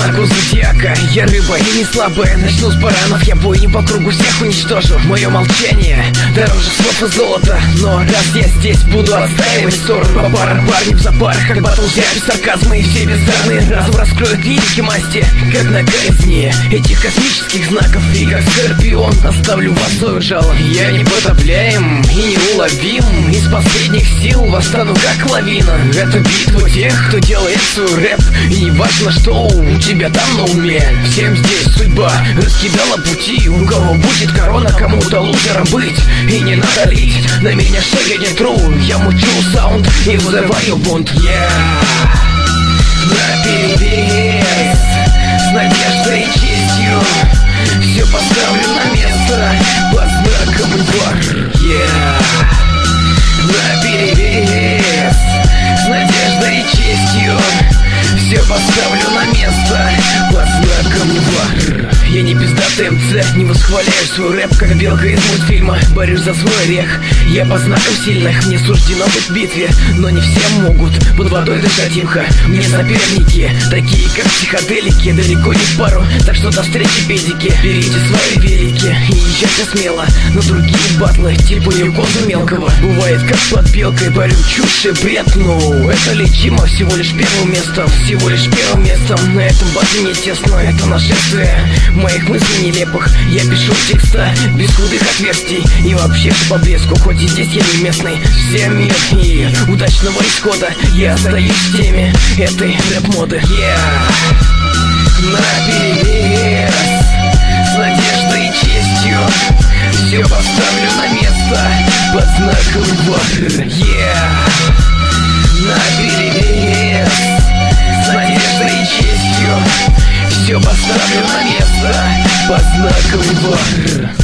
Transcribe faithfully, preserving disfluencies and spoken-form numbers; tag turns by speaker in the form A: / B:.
A: знаку зодиака я рыба и не слабая. Начну с баранов, я бойню по кругу всех уничтожу. Мое молчание дороже слов и золота, но раз я здесь, буду отстаивать сторону. По парам парни в запарах, как батл без сарказма, и все бездарные разум раскроют лирики масти, как на казни этих космических знаков. И как скорпион оставлю вас свое жало. Я непотопляем и неуловим, из последних сил восстану как лавина. Это битва тех, кто делает свой рэп, и не важно, что у тебя там на уме. Всем здесь судьба раскидала пути, у кого будет корона, кому-то лузером быть. И не надо лить на меня шея не тру, я мучу саунд и вызываю бунт. Yeah. Наперевес, с надеждой и честью, все поставлю на место под знаком бар. Yeah. Наперевес, с надеждой и честью, все поставлю на место под знаком бар. Я не пиздатый МЦ, не восхваляю свой рэп, как белка из мультфильма. Борюсь за свой орех, я по знакам сильных. Мне суждено быть в битве, но не все могут под водой дышать тихо. Мне соперники, такие как психоделики, далеко не в пару, так что до встречи, педики. Берите свои велики и езжайте смело на другие батлы, типа Юкоза мелкого. Бывает как под белкой, борю чушь и бред, ну это лечимо всего лишь первым местом. Всего лишь первым местом, на этом базе не тесно, это нашествие моих мыслей нелепых. Я пишу текста без худых отверстий и вообще по блеску, хоть и здесь я не местный. Всем мир и удачного исхода, я остаюсь в теме этой рэп-моды. Yeah. Наперевес, с надеждой и честью, все поставлю на место под знаком бар. Yeah. Наперевес, с надеждой и честью, все поставлю на место под знаком бар.